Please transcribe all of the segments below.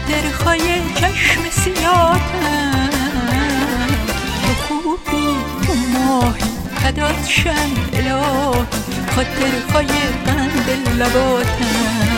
خاطر خای چشم سیاهتم، تو خوبی تو ماهی فدات شم الهی، خاطر خای قند لباتم.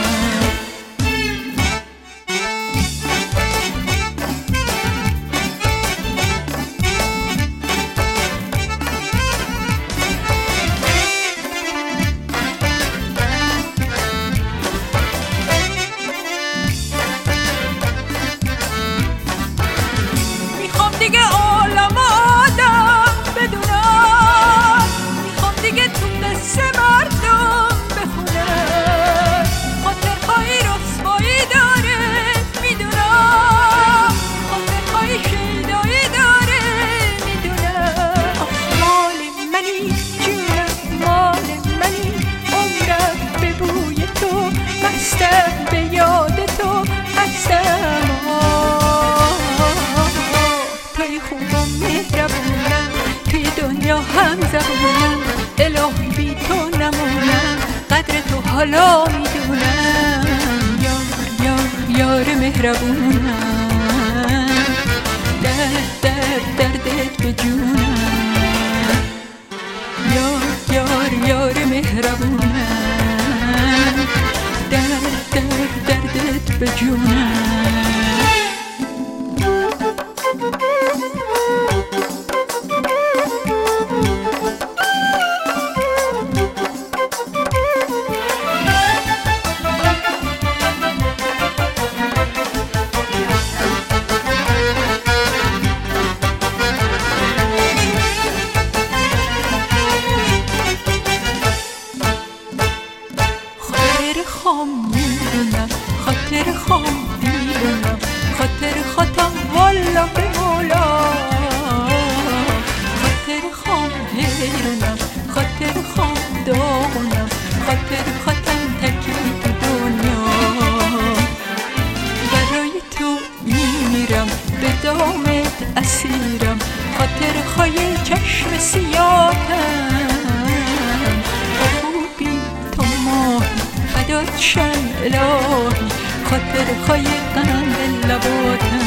دیگه عالم آدم بدونم، میخوام دیگه تو دست مردم بخونم، خاطرهایی رسوایی داره میدونم، خاطرهایی شیدایی داره میدونم. مال منی جونم، مال منی عمرم به بوی تو، مستم به یاد تو، مستم خوبم مهربونم، توی دنیا هم زبونم، الهی بی تو نمونم، قدر تو حالا میدونم. یار مهربونم، دردت به جونم، یار مهربونم، دردت به جونم. میدونم خاطر خام میدونم، خاطر خاطم والا به مولا، خاطر خام حیرونم، خاطر خام داغونم، خاطر خاطم تکی تو دنیا، برای تو میمیرم به دامت اسیرم، خاطر خای چشم سیاهتم، خوبی تو ماهی فدات شم الهی، خاطر خای قند لباتم.